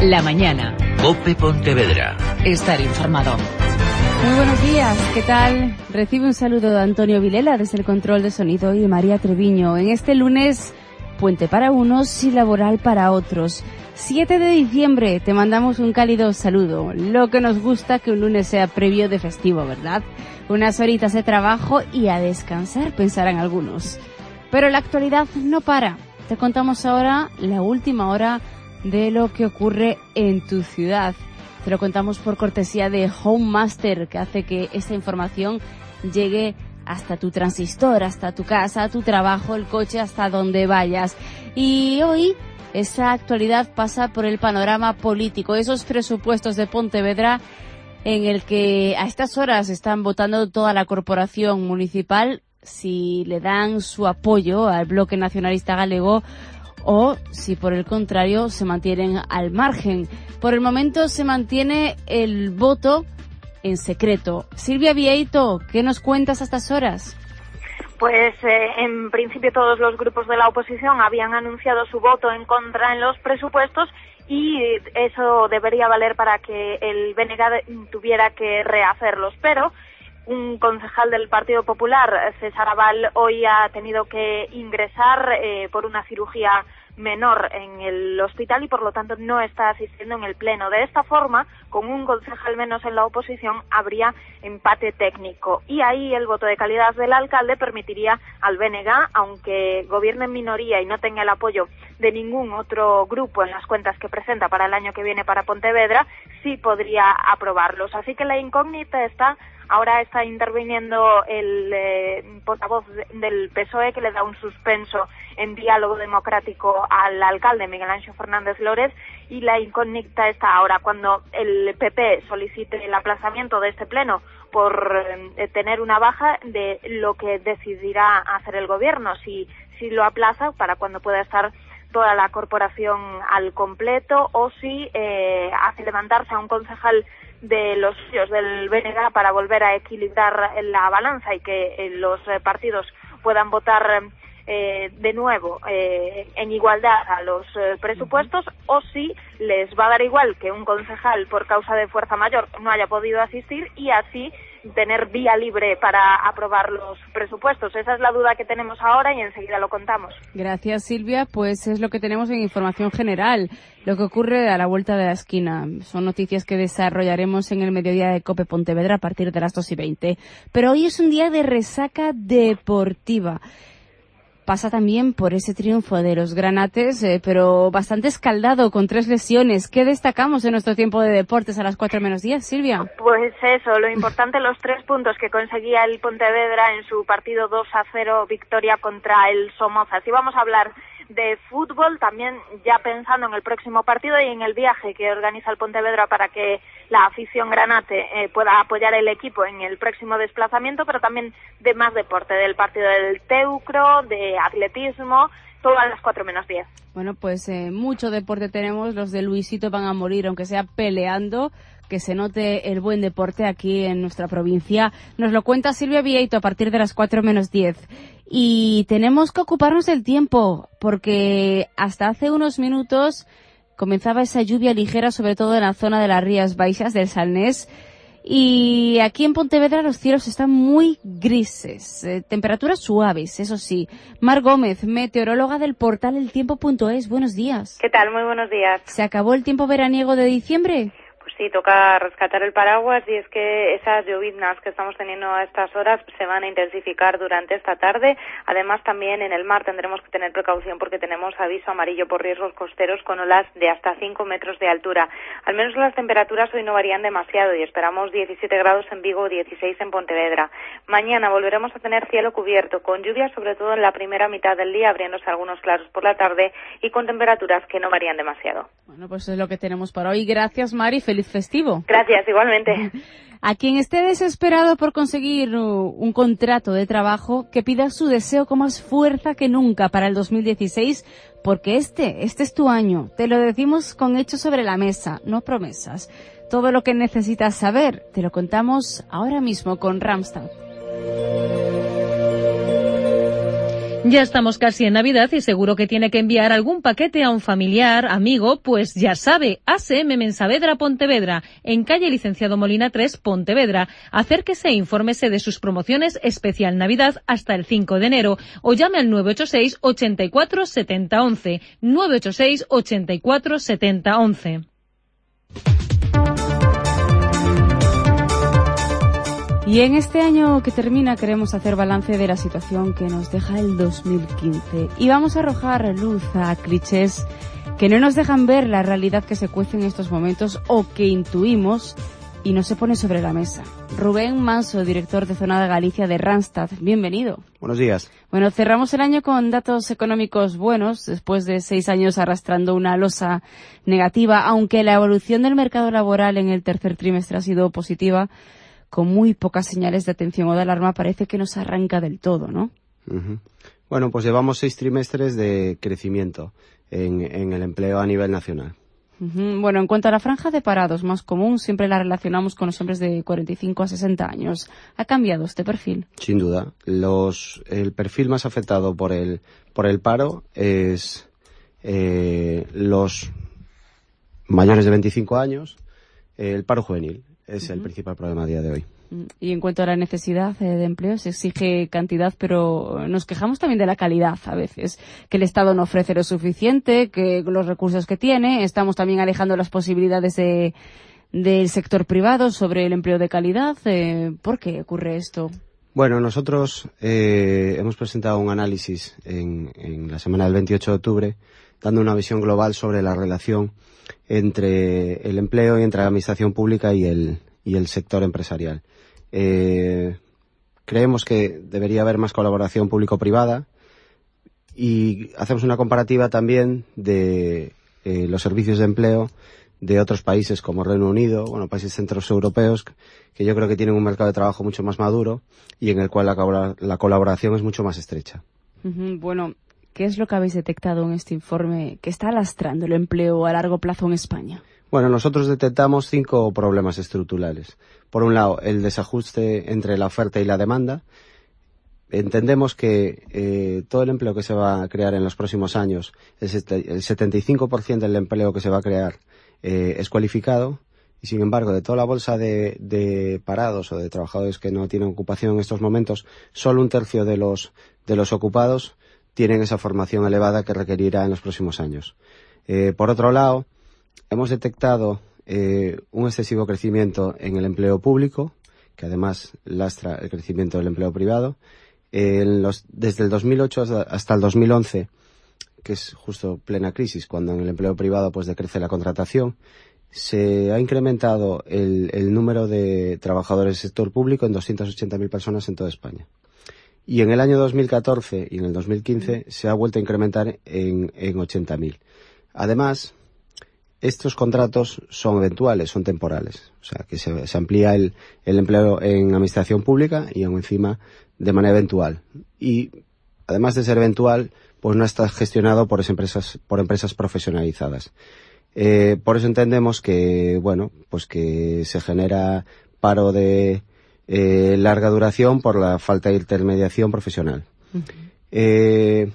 La mañana. COPE Pontevedra. Estar informado. Muy buenos días, ¿qué tal? Recibe un saludo de Antonio Vilela desde el control de sonido y María Treviño. En este lunes, puente para unos y laboral para otros. 7 de diciembre, te mandamos un cálido saludo. Lo que nos gusta que un lunes sea previo de festivo, ¿verdad? Unas horitas de trabajo y a descansar, pensarán algunos. Pero la actualidad no para. Te contamos ahora la última hora de lo que ocurre en tu ciudad. Te lo contamos por cortesía de Home Master, que hace que esta información llegue hasta tu transistor, hasta tu casa, tu trabajo, el coche, hasta donde vayas. Y hoy esa actualidad pasa por el panorama político, esos presupuestos de Pontevedra en el que a estas horas están votando toda la corporación municipal si le dan su apoyo al bloque nacionalista galego o si por el contrario se mantienen al margen. Por el momento se mantiene el voto en secreto. Silvia Vieito, ¿qué nos cuentas a estas horas? Pues en principio todos los grupos de la oposición habían anunciado su voto en contra en los presupuestos y eso debería valer para que el BNG tuviera que rehacerlos, pero un concejal del Partido Popular, César Aval, hoy ha tenido que ingresar por una cirugía menor en el hospital y por lo tanto no está asistiendo en el pleno. De esta forma, con un concejal menos en la oposición, habría empate técnico y ahí el voto de calidad del alcalde permitiría al BNG, aunque gobierne en minoría y no tenga el apoyo de ningún otro grupo en las cuentas que presenta para el año que viene para Pontevedra, sí podría aprobarlos. Así que la incógnita está. Ahora está interviniendo el portavoz del PSOE, que le da un suspenso en diálogo democrático al alcalde Miguel Ángel Fernández Lórez, y la incógnita está ahora cuando el PP solicite el aplazamiento de este pleno por tener una baja de lo que decidirá hacer el gobierno, si lo aplaza para cuando pueda estar toda la corporación al completo o si hace levantarse a un concejal de los suyos del BNG para volver a equilibrar la balanza y que los partidos puedan votar de nuevo en igualdad a los presupuestos, o si les va a dar igual que un concejal por causa de fuerza mayor no haya podido asistir y así tener vía libre para aprobar los presupuestos. Esa es la duda que tenemos ahora y enseguida lo contamos. Gracias, Silvia. Pues es lo que tenemos en información general, lo que ocurre a la vuelta de la esquina. Son noticias que desarrollaremos en el mediodía de COPE Pontevedra a partir de las 2:20. Pero hoy es un día de resaca deportiva. Pasa también por ese triunfo de los granates, pero bastante escaldado, con 3 lesiones. ¿Qué destacamos en nuestro tiempo de deportes a las 4:10, Silvia? Pues eso, lo importante, los 3 puntos que conseguía el Pontevedra en su partido 2-0 victoria contra el Somoza. Así vamos a hablar de fútbol, también ya pensando en el próximo partido y en el viaje que organiza el Pontevedra para que la afición granate pueda apoyar el equipo en el próximo desplazamiento, pero también de más deporte, del partido del Teucro, de atletismo, todo a las 4:10. Bueno, pues mucho deporte tenemos, los de Luisito van a morir, aunque sea peleando, que se note el buen deporte aquí en nuestra provincia. Nos lo cuenta Silvia Vieito a partir de las 4:10. Y tenemos que ocuparnos del tiempo, porque hasta hace unos minutos comenzaba esa lluvia ligera, sobre todo en la zona de las Rías Baixas del Salnés. Y aquí en Pontevedra los cielos están muy grises, temperaturas suaves, eso sí. Mar Gómez, meteoróloga del portal eltiempo.es, buenos días. ¿Qué tal? Muy buenos días. ¿Se acabó el tiempo veraniego de diciembre? Pues sí, toca rescatar el paraguas, y es que esas lloviznas que estamos teniendo a estas horas se van a intensificar durante esta tarde. Además, también en el mar tendremos que tener precaución porque tenemos aviso amarillo por riesgos costeros con olas de hasta 5 metros de altura. Al menos las temperaturas hoy no varían demasiado y esperamos 17 grados en Vigo, 16 en Pontevedra. Mañana volveremos a tener cielo cubierto, con lluvias sobre todo en la primera mitad del día, abriéndose algunos claros por la tarde y con temperaturas que no varían demasiado. Bueno, pues es lo que tenemos para hoy. Gracias, Mari. Feliz festivo. Gracias, igualmente. A quien esté desesperado por conseguir un contrato de trabajo, que pida su deseo con más fuerza que nunca para el 2016, porque este es tu año. Te lo decimos con hechos sobre la mesa, no promesas. Todo lo que necesitas saber, te lo contamos ahora mismo con Randstad. Ya estamos casi en Navidad y seguro que tiene que enviar algún paquete a un familiar, amigo, pues ya sabe, ASM Mensavedra Pontevedra, en calle Licenciado Molina 3, Pontevedra. Acérquese e infórmese de sus promociones especial Navidad hasta el 5 de enero o llame al 986 84 70 11, 986 84 70 11. Y en este año que termina queremos hacer balance de la situación que nos deja el 2015 y vamos a arrojar luz a clichés que no nos dejan ver la realidad que se cuece en estos momentos o que intuimos y no se pone sobre la mesa. Rubén Manso, director de Zona de Galicia de Randstad, bienvenido. Buenos días. Bueno, cerramos el año con datos económicos buenos, después de 6 años arrastrando una losa negativa, aunque la evolución del mercado laboral en el tercer trimestre ha sido positiva, con muy pocas señales de atención o de alarma, parece que nos arranca del todo, ¿no? Uh-huh. Bueno, pues llevamos 6 trimestres de crecimiento en el empleo a nivel nacional. Uh-huh. Bueno, en cuanto a la franja de parados más común, siempre la relacionamos con los hombres de 45 a 60 años. ¿Ha cambiado este perfil? Sin duda. El perfil más afectado por el paro es los mayores de 25 años, el paro juvenil. Es el principal problema a día de hoy. Y en cuanto a la necesidad de empleo, se exige cantidad, pero nos quejamos también de la calidad a veces, que el Estado no ofrece lo suficiente, que los recursos que tiene, estamos también alejando las posibilidades del sector privado sobre el empleo de calidad. ¿Por qué ocurre esto? Bueno, nosotros hemos presentado un análisis en la semana del 28 de octubre, dando una visión global sobre la relación entre el empleo y entre la administración pública y el sector empresarial. Creemos que debería haber más colaboración público-privada y hacemos una comparativa también de los servicios de empleo de otros países como Reino Unido, países centroeuropeos, que yo creo que tienen un mercado de trabajo mucho más maduro y en el cual la colaboración es mucho más estrecha. Uh-huh. Bueno, ¿qué es lo que habéis detectado en este informe que está lastrando el empleo a largo plazo en España? Bueno, nosotros detectamos 5 problemas estructurales. Por un lado, el desajuste entre la oferta y la demanda. Entendemos que todo el empleo que se va a crear en los próximos años, el 75% del empleo que se va a crear es cualificado, y sin embargo, de toda la bolsa de parados o de trabajadores que no tienen ocupación en estos momentos, solo 1/3 de los ocupados tienen esa formación elevada que requerirá en los próximos años. Por otro lado, hemos detectado un excesivo crecimiento en el empleo público, que además lastra el crecimiento del empleo privado. Desde el 2008 hasta el 2011, que es justo plena crisis, cuando en el empleo privado pues decrece la contratación, se ha incrementado el número de trabajadores del sector público en 280.000 personas en toda España. Y en el año 2014 y en el 2015 se ha vuelto a incrementar en 80.000. Además, estos contratos son eventuales, son temporales. O sea, que se amplía el empleo en administración pública y aún encima de manera eventual. Y además de ser eventual, pues no está gestionado por empresas profesionalizadas. Por eso entendemos que, pues que se genera paro de larga duración por la falta de intermediación profesional. Uh-huh.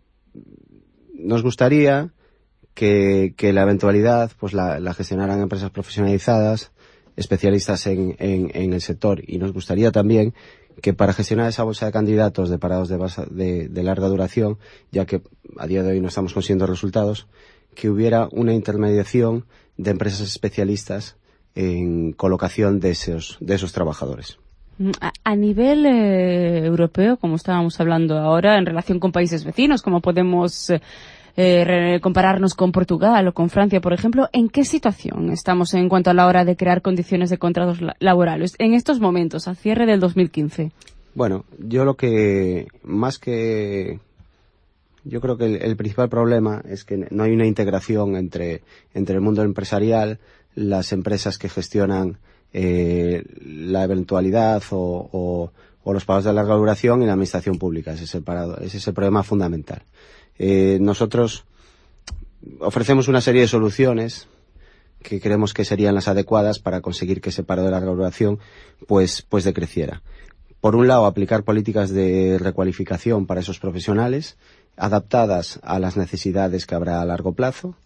Nos gustaría que la eventualidad pues la gestionaran empresas profesionalizadas, especialistas en el sector, y nos gustaría también que para gestionar esa bolsa de candidatos de parados de larga duración, ya que a día de hoy no estamos consiguiendo resultados, que hubiera una intermediación de empresas especialistas en colocación de esos trabajadores. A nivel europeo, como estábamos hablando ahora, en relación con países vecinos, como podemos compararnos con Portugal o con Francia, por ejemplo, ¿en qué situación estamos en cuanto a la hora de crear condiciones de contratos laborales en estos momentos, al cierre del 2015? Bueno, yo creo que el principal problema es que no hay una integración entre el mundo empresarial, las empresas que gestionan la eventualidad o los pagos de larga duración y la administración pública. Ese es el problema fundamental. Nosotros ofrecemos una serie de soluciones que creemos que serían las adecuadas para conseguir que ese paro de larga duración pues decreciera. por un lado, aplicar políticas de recualificación para esos profesionales, adaptadas a las necesidades que habrá a largo plazo.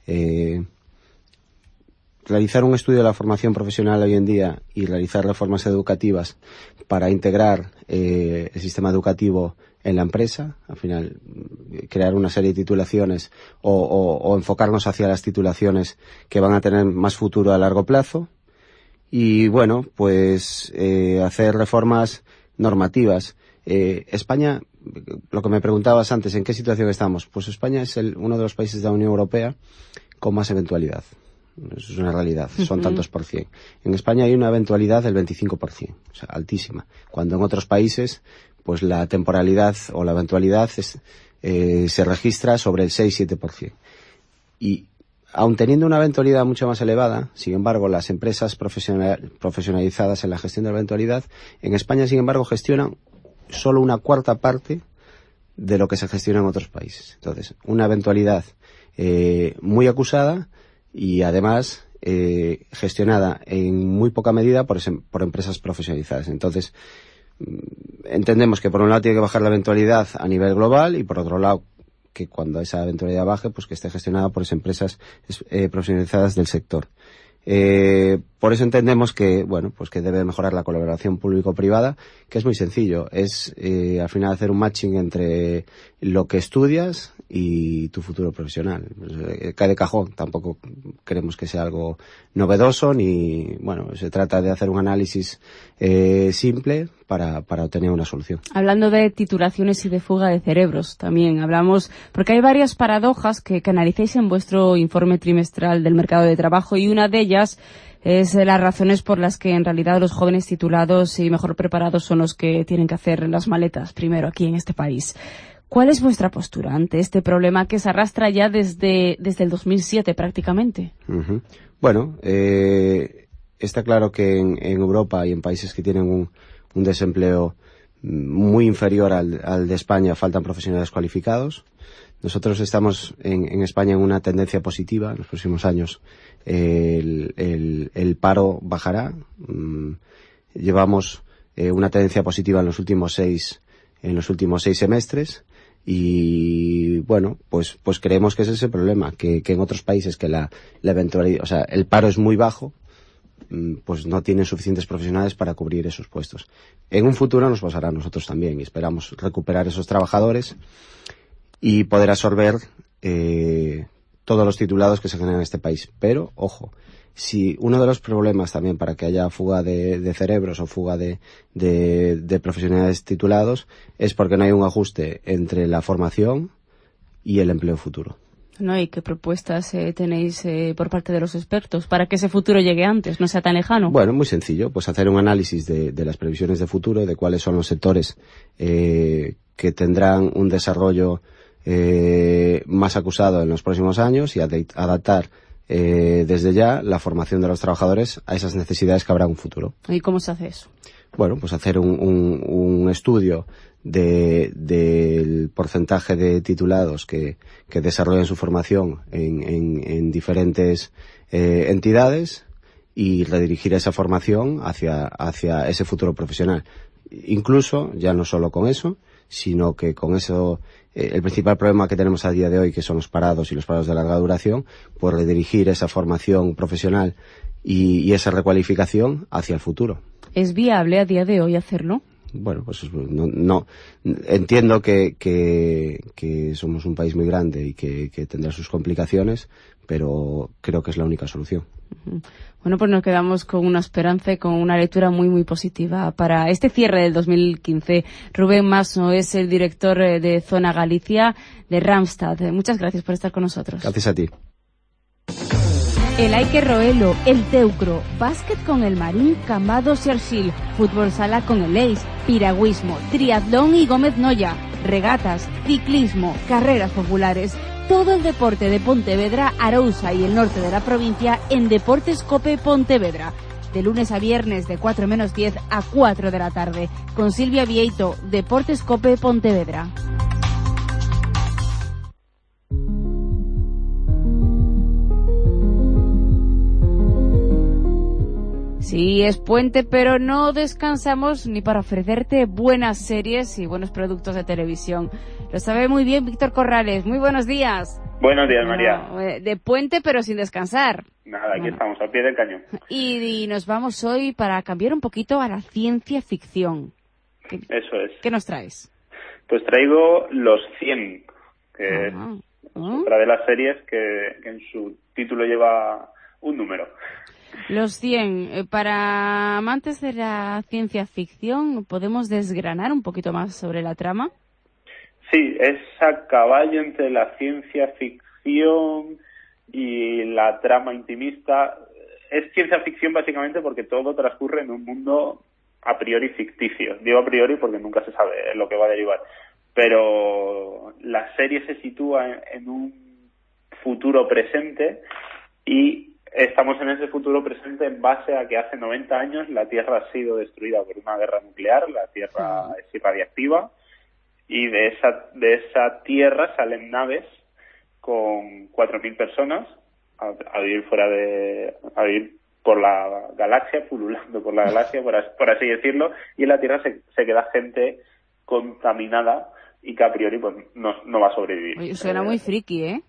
Realizar un estudio de la formación profesional hoy en día y realizar reformas educativas para integrar el sistema educativo en la empresa, al final crear una serie de titulaciones o enfocarnos hacia las titulaciones que van a tener más futuro a largo plazo. Y bueno, pues hacer reformas normativas. España, lo que me preguntabas antes, ¿en qué situación estamos? Pues España es uno de los países de la Unión Europea con más eventualidad. Eso es una realidad, son tantos por cien. En España hay una eventualidad del 25%, o sea, altísima. Cuando en otros países, pues la temporalidad o la eventualidad se registra sobre el 6-7%. Y aun teniendo una eventualidad mucho más elevada, sin embargo, las empresas profesionalizadas en la gestión de la eventualidad, en España, sin embargo, gestionan solo una cuarta parte de lo que se gestiona en otros países. Entonces, una eventualidad muy acusada y además gestionada en muy poca medida por empresas profesionalizadas. Entonces, entendemos que por un lado tiene que bajar la eventualidad a nivel global y por otro lado que cuando esa eventualidad baje, pues que esté gestionada por esas empresas profesionalizadas del sector. Por eso entendemos que, bueno, pues que debe mejorar la colaboración público-privada, que es muy sencillo. Es, al final, hacer un matching entre lo que estudias y tu futuro profesional. Cae de cajón. Tampoco creemos que sea algo novedoso ni, bueno, se trata de hacer un análisis simple para obtener una solución. Hablando de titulaciones y de fuga de cerebros, también hablamos, porque hay varias paradojas que analicéis en vuestro informe trimestral del mercado de trabajo y una de ellas es las razones por las que en realidad los jóvenes titulados y mejor preparados son los que tienen que hacer las maletas primero aquí en este país. ¿Cuál es vuestra postura ante este problema que se arrastra ya desde el 2007 prácticamente? Uh-huh. Bueno, está claro que en Europa y en países que tienen un desempleo muy inferior al de España faltan profesionales cualificados. Nosotros estamos en España en una tendencia positiva. En los próximos años el paro bajará. Llevamos una tendencia positiva en los últimos seis semestres. Y bueno, pues creemos que ese es el problema, que en otros países que la eventualidad, o sea, el paro es muy bajo, pues no tienen suficientes profesionales para cubrir esos puestos. En un futuro nos pasará a nosotros también y esperamos recuperar esos trabajadores y poder absorber todos los titulados que se generan en este país. Pero, ojo, si uno de los problemas también para que haya fuga de cerebros o fuga de profesionales titulados es porque no hay un ajuste entre la formación y el empleo futuro. ¿No? ¿Y qué propuestas tenéis por parte de los expertos para que ese futuro llegue antes, no sea tan lejano? Bueno, muy sencillo, pues hacer un análisis de las previsiones de futuro, de cuáles son los sectores que tendrán un desarrollo más acusado en los próximos años y adaptar desde ya la formación de los trabajadores a esas necesidades que habrá en un futuro. ¿Y cómo se hace eso? Bueno, pues hacer un estudio del porcentaje de titulados que desarrollan su formación en diferentes entidades y redirigir esa formación hacia ese futuro profesional. Incluso, ya no solo con eso, sino que con eso, el principal problema que tenemos a día de hoy, que son los parados y los parados de larga duración, pues redirigir esa formación profesional y esa recualificación hacia el futuro. ¿Es viable a día de hoy hacerlo? Bueno, pues no entiendo que somos un país muy grande y que tendrá sus complicaciones, pero creo que es la única solución. Bueno, pues nos quedamos con una esperanza y con una lectura muy, muy positiva para este cierre del 2015. Rubén Maso es el director de Zona Galicia de Randstad. Muchas gracias por estar con nosotros. Gracias a ti. El Aike Roelo, el Teucro, básquet con el Marín, Cambados y Arsil, fútbol sala con el Eis, piragüismo, triatlón y Gómez Noya, regatas, ciclismo, carreras populares. Todo el deporte de Pontevedra, Arousa y el norte de la provincia en Deportes Cope Pontevedra. De lunes a viernes de 4 menos 10 a 4 de la tarde. Con Silvia Vieito, Deportes Cope Pontevedra. Sí, es puente, pero no descansamos ni para ofrecerte buenas series y buenos productos de televisión. Lo sabe muy bien Víctor Corrales. Muy buenos días. Buenos días, María. De puente, pero sin descansar. Nada, aquí estamos, al pie del cañón. Y nos vamos hoy para cambiar un poquito a la ciencia ficción. Eso es. ¿Qué nos traes? Pues traigo Los 100, que es otra de las series que en su título lleva un número. Los 100. Para amantes de la ciencia ficción, ¿podemos desgranar un poquito más sobre la trama? Sí, es a caballo entre la ciencia ficción y la trama intimista. Es ciencia ficción básicamente porque todo transcurre en un mundo a priori ficticio. Digo a priori porque nunca se sabe lo que va a derivar. Pero la serie se sitúa en un futuro presente y estamos en ese futuro presente en base a que hace 90 años la Tierra ha sido destruida por una guerra nuclear, la Tierra es irradiactiva y de esa Tierra salen naves con 4.000 personas a vivir a vivir por la galaxia, pululando por la galaxia, por así decirlo, y en la Tierra se queda gente contaminada y que a priori pues no va a sobrevivir. Oye, suena muy friki, ¿eh?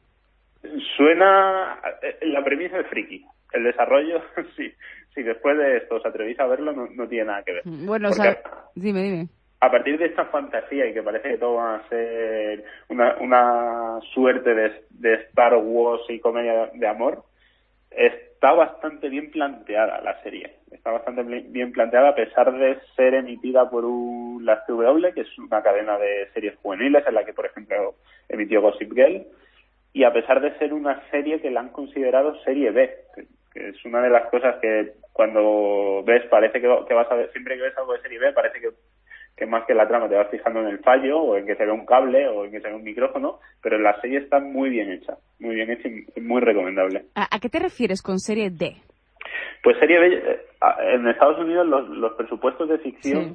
La premisa es friki. El desarrollo, sí. Si después de esto os atrevéis a verlo, no tiene nada que ver. Bueno, dime. A partir de esta fantasía y que parece que todo va a ser una suerte de Star Wars y comedia de amor, está bastante bien planteada la serie. Está bastante bien planteada a pesar de ser emitida por la CW, que es una cadena de series juveniles en la que, por ejemplo, emitió Gossip Girl, y a pesar de ser una serie que la han considerado serie B, que es una de las cosas que cuando ves parece que vas a ver, siempre que ves algo de serie B parece que más que la trama te vas fijando en el fallo o en que se ve un cable o en que se ve un micrófono, pero la serie está muy bien hecha y muy recomendable. ¿A qué te refieres con serie D? Pues serie B, en Estados Unidos los presupuestos de ficción,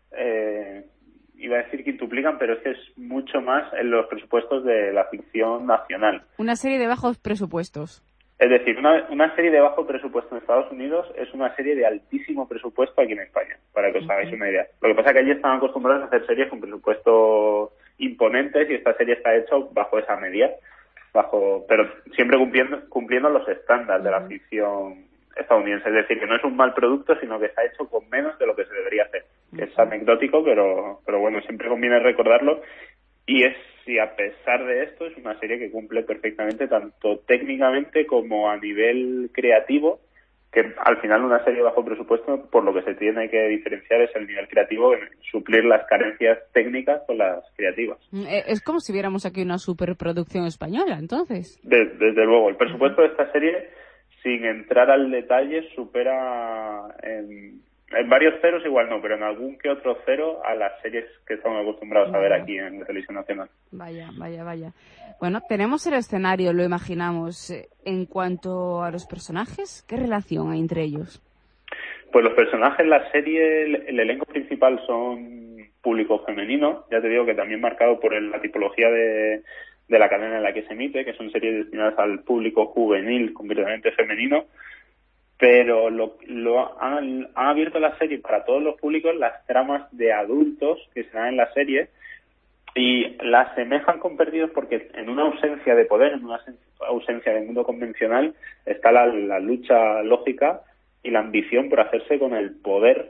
iba a decir quintuplican, pero es que es mucho más en los presupuestos de la ficción nacional. Una serie de bajos presupuestos. Es decir, una serie de bajo presupuesto en Estados Unidos es una serie de altísimo presupuesto aquí en España, para que os hagáis una idea. Lo que pasa es que allí están acostumbrados a hacer series con presupuessto imponentes y esta serie está hecha bajo esa media, pero siempre cumpliendo los estándares de la ficción estadounidense. Es decir, que no es un mal producto, sino que está hecho con menos de lo que se debería hacer. Que es anecdótico, pero bueno, siempre conviene recordarlo. Y a pesar de esto, es una serie que cumple perfectamente tanto técnicamente como a nivel creativo, que al final una serie bajo presupuesto, por lo que se tiene que diferenciar es el nivel creativo, en suplir las carencias técnicas con las creativas. Es como si viéramos aquí una superproducción española, entonces. Desde luego, el presupuesto de esta serie, sin entrar al detalle, supera en varios ceros igual no, pero en algún que otro cero a las series que estamos acostumbrados a ver aquí en la televisión nacional. Vaya. Bueno, tenemos el escenario, lo imaginamos. En cuanto a los personajes, ¿qué relación hay entre ellos? Pues los personajes en la serie, el elenco principal son público femenino, ya te digo que también marcado por la tipología de la cadena en la que se emite, que son series destinadas al público juvenil, concretamente femenino, pero han abierto la serie para todos los públicos, las tramas de adultos que se dan en la serie, y la asemejan con Perdidos porque en una ausencia de poder, en una ausencia del mundo convencional, está la lucha lógica y la ambición por hacerse con el poder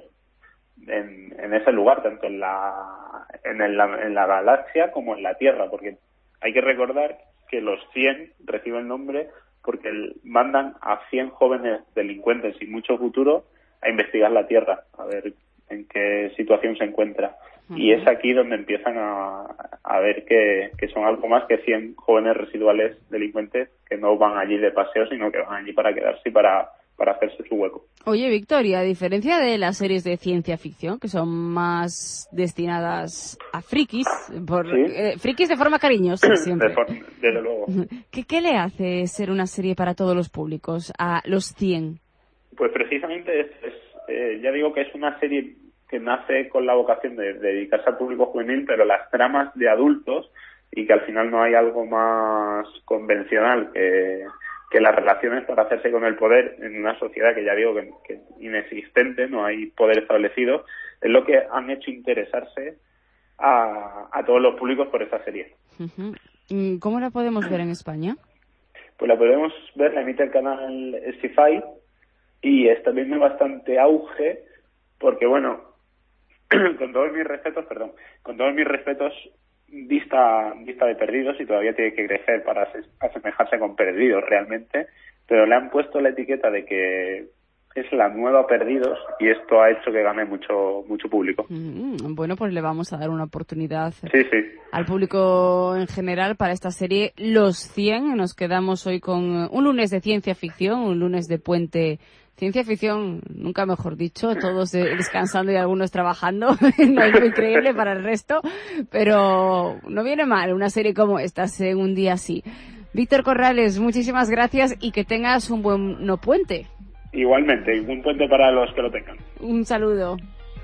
en ese lugar, tanto en la galaxia como en la Tierra, porque hay que recordar que los 100 reciben el nombre porque mandan a 100 jóvenes delincuentes sin mucho futuro a investigar la Tierra, a ver en qué situación se encuentra. Y es aquí donde empiezan a ver que son algo más que 100 jóvenes residuales delincuentes que no van allí de paseo, sino que van allí para quedarse y para hacerse su hueco. Oye, Victoria, a diferencia de las series de ciencia ficción, que son más destinadas a frikis, frikis de forma cariñosa siempre. Desde luego. ¿Qué le hace ser una serie para todos los públicos, a Los 100? Pues precisamente ya digo que es una serie que nace con la vocación de dedicarse al público juvenil, pero las tramas de adultos, y que al final no hay algo más convencional que que las relaciones para hacerse con el poder en una sociedad que ya digo que inexistente, no hay poder establecido, es lo que han hecho interesarse a todos los públicos por esa serie. Uh-huh. ¿Cómo la podemos ver en España? Pues la podemos ver, la emite el canal Sci-Fi y está viendo bastante auge porque, bueno, con todos mis respetos, vista de Perdidos y todavía tiene que crecer para asemejarse con Perdidos realmente, pero le han puesto la etiqueta de que es la nueva Perdidos y esto ha hecho que gane mucho público. Bueno, pues le vamos a dar una oportunidad sí. al público en general para esta serie Los 100. Nos quedamos hoy con un lunes de ciencia ficción, un lunes de puente. Ciencia ficción, nunca mejor dicho, todos descansando y algunos trabajando, no es muy creíble para el resto, pero no viene mal una serie como esta en un día así. Víctor Corrales, muchísimas gracias y que tengas un buen puente. Igualmente, un puente para los que lo tengan. Un saludo.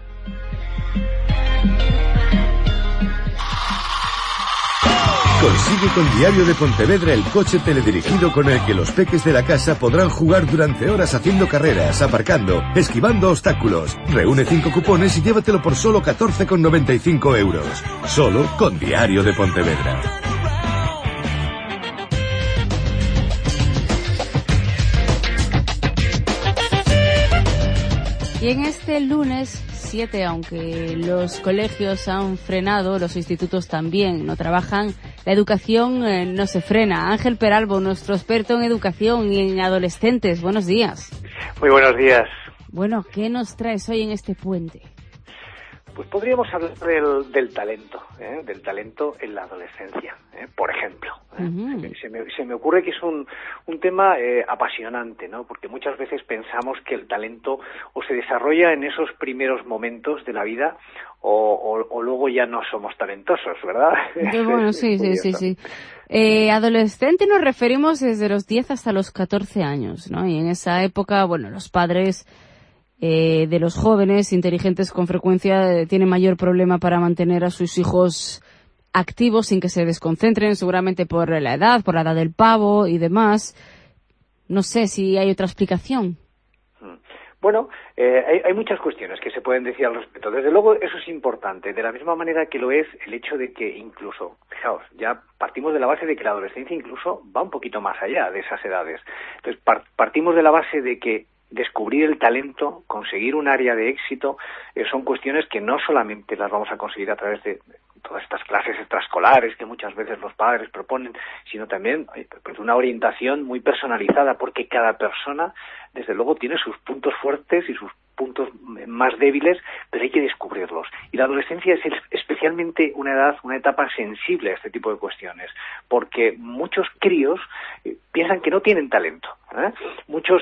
Consigue con Diario de Pontevedra el coche teledirigido con el que los peques de la casa podrán jugar durante horas haciendo carreras, aparcando, esquivando obstáculos. Reúne 5 cupones y llévatelo por solo 14,95 euros. Solo con Diario de Pontevedra. Y en este lunes 7, aunque los colegios han frenado, los institutos también no trabajan, la educación no se frena. Ángel Peralbo, nuestro experto en educación y en adolescentes, buenos días. Muy buenos días. Bueno, ¿qué nos traes hoy en este puente? Pues podríamos hablar del talento en la adolescencia, por ejemplo. Uh-huh. Se me ocurre que es un tema apasionante, ¿no? Porque muchas veces pensamos que el talento o se desarrolla en esos primeros momentos de la vida o luego ya no somos talentosos, ¿verdad? Bueno, sí. Adolescente nos referimos desde los 10 hasta los 14 años, ¿no? Y en esa época, bueno, los padres de los jóvenes inteligentes con frecuencia tienen mayor problema para mantener a sus hijos activos sin que se desconcentren, seguramente por la edad del pavo y demás. No sé si hay otra explicación. Bueno, hay muchas cuestiones que se pueden decir al respecto. Desde luego eso es importante, de la misma manera que lo es el hecho de que incluso, fijaos, ya partimos de la base de que la adolescencia incluso va un poquito más allá de esas edades. Entonces partimos de la base de que descubrir el talento, conseguir un área de éxito, son cuestiones que no solamente las vamos a conseguir a través de todas estas clases extraescolares que muchas veces los padres proponen, sino también pues una orientación muy personalizada, porque cada persona, desde luego, tiene sus puntos fuertes y sus puntos más débiles, pero hay que descubrirlos. Y la adolescencia es especialmente una etapa sensible a este tipo de cuestiones, porque muchos críos piensan que no tienen talento. Muchos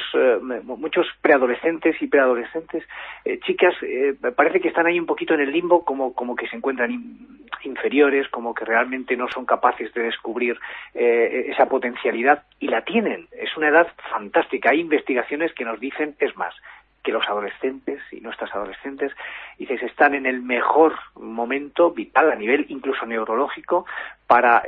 preadolescentes y preadolescentes, chicas, parece que están ahí un poquito en el limbo, como que se encuentran inferiores, como que realmente no son capaces de descubrir esa potencialidad, y la tienen. Es una edad fantástica. Hay investigaciones que nos dicen, es más, que los adolescentes y nuestras adolescentes están en el mejor momento vital a nivel incluso neurológico para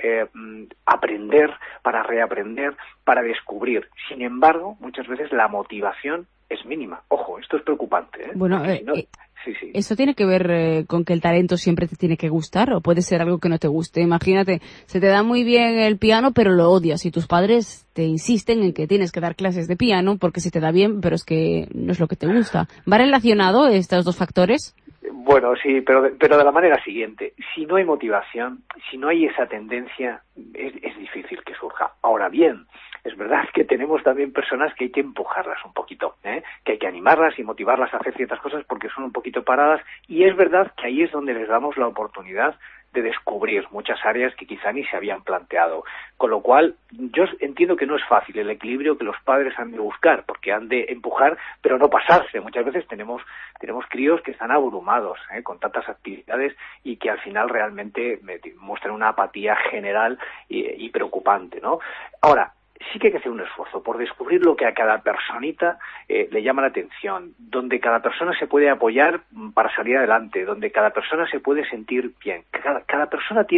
aprender, para reaprender, para descubrir. Sin embargo, muchas veces la motivación es mínima. Ojo, esto es preocupante, ¿eh? Bueno, sí. ¿Eso tiene que ver con que el talento siempre te tiene que gustar o puede ser algo que no te guste? Imagínate, se te da muy bien el piano pero lo odias y tus padres te insisten en que tienes que dar clases de piano porque se te da bien, pero es que no es lo que te gusta. ¿Va relacionado estos dos factores? Bueno, sí, pero de la manera siguiente. Si no hay motivación, si no hay esa tendencia, es difícil que surja. Ahora bien, es verdad que tenemos también personas que hay que empujarlas un poquito, que hay que animarlas y motivarlas a hacer ciertas cosas porque son un poquito paradas, y es verdad que ahí es donde les damos la oportunidad de descubrir muchas áreas que quizá ni se habían planteado. Con lo cual, yo entiendo que no es fácil el equilibrio que los padres han de buscar, porque han de empujar, pero no pasarse. Muchas veces tenemos críos que están abrumados con tantas actividades y que al final realmente muestran una apatía general y preocupante, ¿no? Ahora, sí que hay que hacer un esfuerzo por descubrir lo que a cada personita le llama la atención, donde cada persona se puede apoyar para salir adelante, donde cada persona se puede sentir bien. Cada persona tiene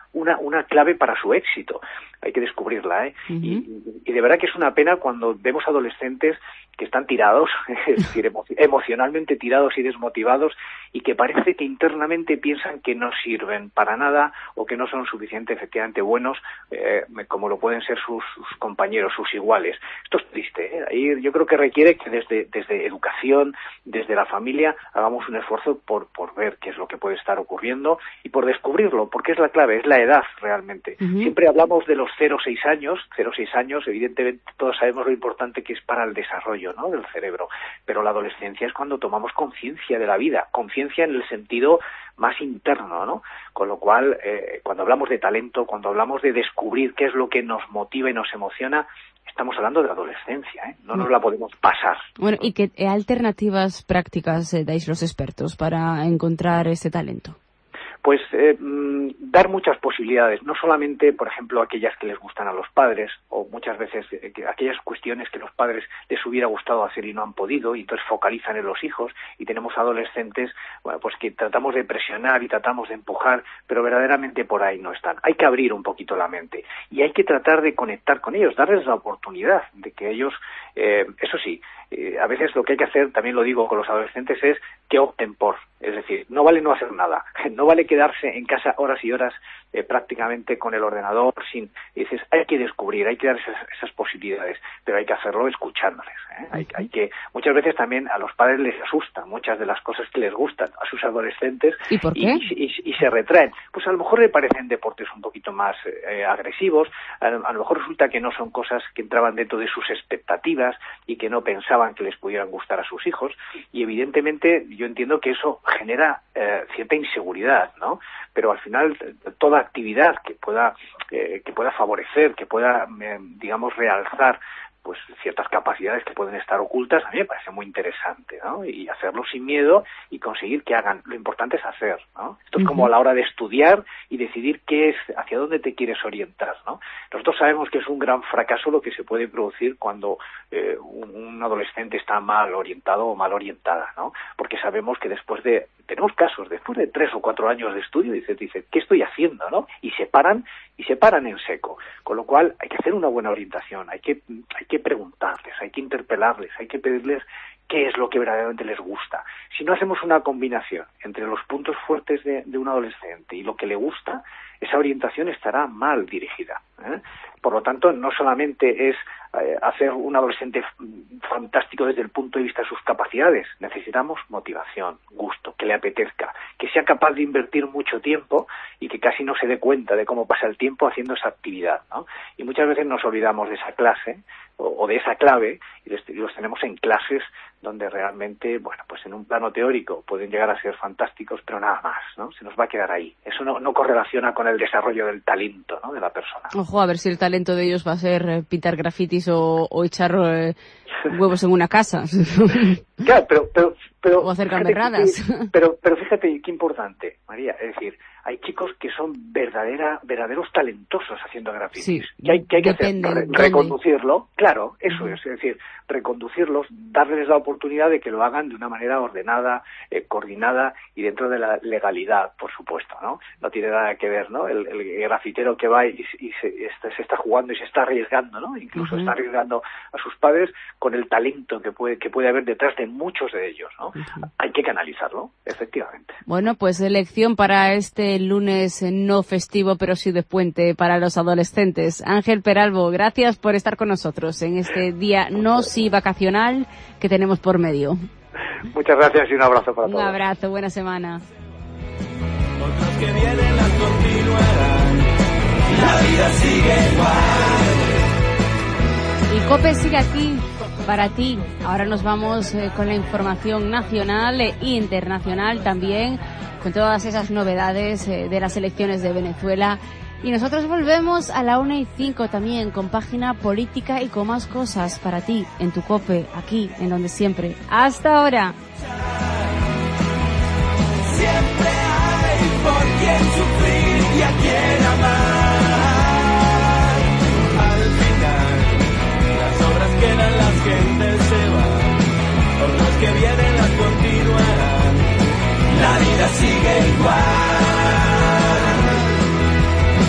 una clave para su éxito. Hay que descubrirla, ¿eh? Y de verdad que es una pena cuando vemos adolescentes que están tirados, es decir, emocionalmente tirados y desmotivados, y que parece que internamente piensan que no sirven para nada o que no son suficientemente efectivamente buenos como lo pueden ser sus compañeros, sus iguales. Esto es triste, ¿eh? Ahí yo creo que requiere que desde educación, desde la familia, hagamos un esfuerzo por ver qué es lo que puede estar ocurriendo y por descubrirlo, porque es la clave, es la edad realmente. Siempre hablamos de los 0-6 años, evidentemente todos sabemos lo importante que es para el desarrollo, ¿no?, del cerebro, pero la adolescencia es cuando tomamos conciencia de la vida, conciencia en el sentido más interno, ¿no? Con lo cual, cuando hablamos de talento, cuando hablamos de descubrir qué es lo que nos motiva y nos emociona, estamos hablando de la adolescencia, ¿eh? No nos la podemos pasar. Bueno, ¿y qué alternativas prácticas dais los expertos para encontrar ese talento? Pues dar muchas posibilidades, no solamente, por ejemplo, aquellas que les gustan a los padres, o muchas veces aquellas cuestiones que los padres les hubiera gustado hacer y no han podido, y entonces focalizan en los hijos, y tenemos adolescentes, bueno, pues que tratamos de presionar y tratamos de empujar, pero verdaderamente por ahí no están. Hay que abrir un poquito la mente, y hay que tratar de conectar con ellos, darles la oportunidad de que ellos, eso sí, a veces lo que hay que hacer, también lo digo con los adolescentes, es que opten por, es decir, no vale no hacer nada, no vale quedarse en casa horas y horas prácticamente con el ordenador, y dices, hay que descubrir, hay que dar esas posibilidades, pero hay que hacerlo escuchándoles, ¿eh? Hay que, muchas veces también a los padres les asustan muchas de las cosas que les gustan a sus adolescentes. ¿Y por qué? Y se retraen, pues a lo mejor le parecen deportes un poquito más agresivos, a lo mejor resulta que no son cosas que entraban dentro de sus expectativas y que no pensaban que les pudieran gustar a sus hijos, y evidentemente yo entiendo que eso genera cierta inseguridad, ¿no? Pero al final toda actividad que pueda favorecer, que pueda digamos realzar pues ciertas capacidades que pueden estar ocultas, a mí me parece muy interesante, ¿no? Y hacerlo sin miedo y conseguir que hagan. Lo importante es hacer, ¿no? Esto es como a la hora de estudiar y decidir qué es, hacia dónde te quieres orientar, ¿no? Nosotros sabemos que es un gran fracaso lo que se puede producir cuando un adolescente está mal orientado o mal orientada, ¿no? Porque sabemos que tenemos casos, después de 3 o 4 años de estudio, dice, ¿qué estoy haciendo, no? Y se paran en seco. Con lo cual hay que hacer una buena orientación, hay que preguntarles, hay que interpelarles, hay que pedirles qué es lo que verdaderamente les gusta. Si no hacemos una combinación entre los puntos fuertes de un adolescente y lo que le gusta, esa orientación estará mal dirigida, ¿eh? Por lo tanto, no solamente es hacer un adolescente fantástico desde el punto de vista de sus capacidades, necesitamos motivación, gusto, que le apetezca, que sea capaz de invertir mucho tiempo y que casi no se dé cuenta de cómo pasa el tiempo haciendo esa actividad, ¿no? Y muchas veces nos olvidamos de esa clase o de esa clave y los tenemos en clases donde realmente, bueno, pues en un plano teórico pueden llegar a ser fantásticos, pero nada más, ¿no? Se nos va a quedar ahí. Eso no correlaciona con el desarrollo del talento, ¿no?, de la persona. Ojo, a ver si el talento de ellos va a ser pintar grafitis o echar huevos en una casa. Claro, pero o hacer gamberradas. Pero fíjate qué importante, María, es decir, hay chicos que son verdaderos talentosos haciendo grafitis. Sí, y hay que hacer, reconducirlo, claro, eso es decir, reconducirlos, darles la oportunidad de que lo hagan de una manera ordenada, coordinada y dentro de la legalidad, por supuesto, ¿no? No tiene nada que ver, ¿no? El grafitero que va y se está jugando y se está arriesgando, ¿no? Incluso está arriesgando a sus padres con el talento que puede haber detrás de muchos de ellos, ¿no? Hay que canalizarlo, efectivamente. Bueno, pues lección para este lunes no festivo, pero sí de puente para los adolescentes. Ángel Peralbo, gracias por estar con nosotros en este día no sí vacacional que tenemos por medio. Muchas gracias y un abrazo para todos. Un abrazo, buena semana. Otros que vienen las continuarán. La vida sigue igual. Y COPE sigue aquí para ti. Ahora nos vamos con la información nacional e internacional también, con todas esas novedades de las elecciones de Venezuela. Y nosotros volvemos a la 1:05 también, con página política y con más cosas para ti, en tu COPE, aquí, en donde siempre. ¡Hasta ahora! Siempre hay por quien sufrir y a quien amar. Al final, las obras quedan, las gentes se van. Otros que vienen las continuarán. La vida sigue igual.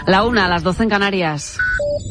La 1, a las 12 en Canarias.